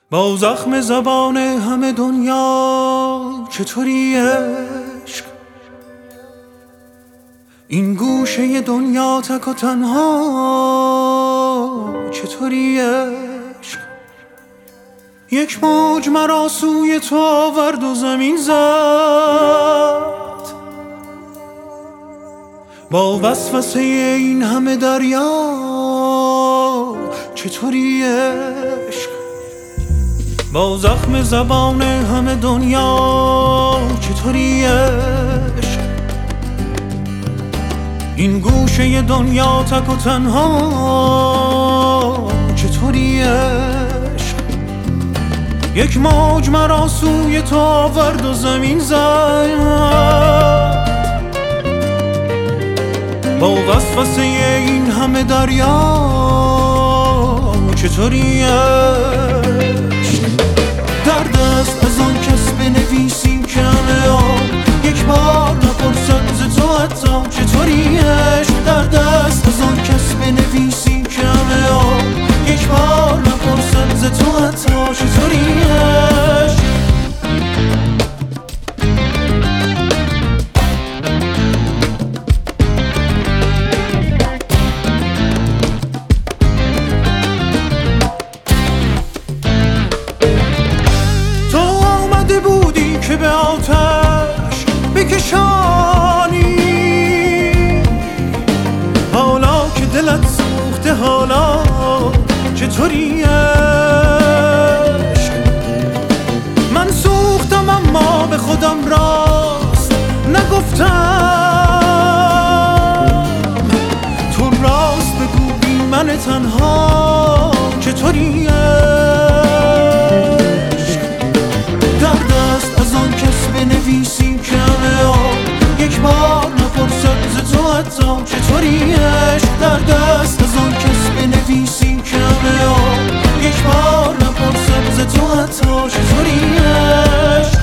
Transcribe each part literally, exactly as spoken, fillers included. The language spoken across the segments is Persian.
با زخم زبان همه دنیا چطوری عشق؟ این گوشه دنیا تک و تنها چطوری عشق؟ یک موج مرا سوی تو آورد و زمین زد، با وسوسه این همه دریا چطوری عشق؟ با زخم زبان همه دنیا چطوری عشق؟ این گوشه دنیا تک و تنها چطوری عشق؟ یک موج مرا سوی تو آورد و زمین زد، با وسوسه این همه دریا چطوری عشق؟ درد است از آن کس بنویسی که همه آن یک بار نپرسد ز تو حتی چطوری عشق؟ درد است از آن کس بنویسی که همه آن یک بار نپرسد ز تو حتی چطوری عشق؟ که به آتش بکشانی، حالا که دلت سوخته حالا چطوری عشق؟ من سوختم اما به خودم راست نگفتم، تو راست بگو بی من تنها چطوری بنویسی که همه آن یک بار نپرسد ز تو حتی چطوری عشق؟ درد است از آن کس بنویسی که همه آن یک بار نپرسد ز تو حتی چطوری عشق؟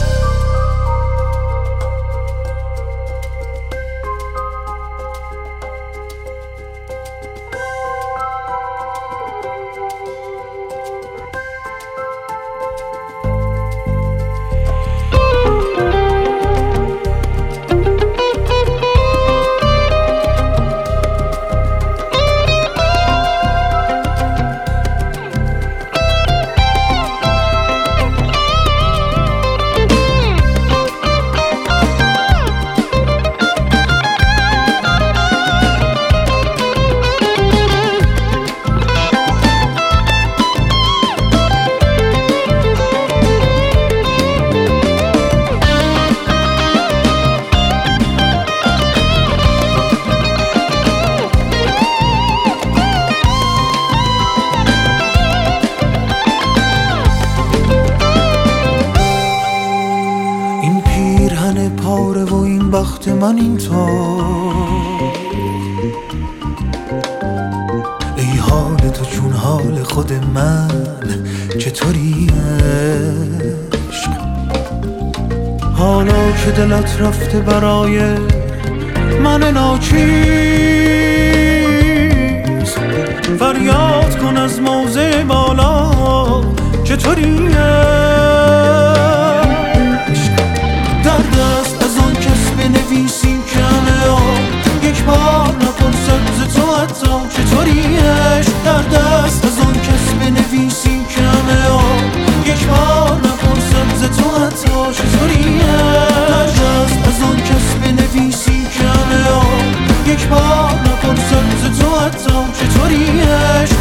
پاره و این بخت من این تا ای حال تو چون حال خود من چطوری عشق؟ حالا که دلت رفته برای من ناچیز، فریاد کن از موضع بالا چطوری عشق؟ درد است از آن کس بنویسی که همه آن یک بار نپرسد ز تو حتی چطوری عشق؟ درد است از آن کس بنویسی که همه آن یک بار نپرسد ز تو حتی چطوری عشق؟ درد است از آن کس بنویسی که همه آن یک بار نپرسد ز تو حتی چطوری عشق؟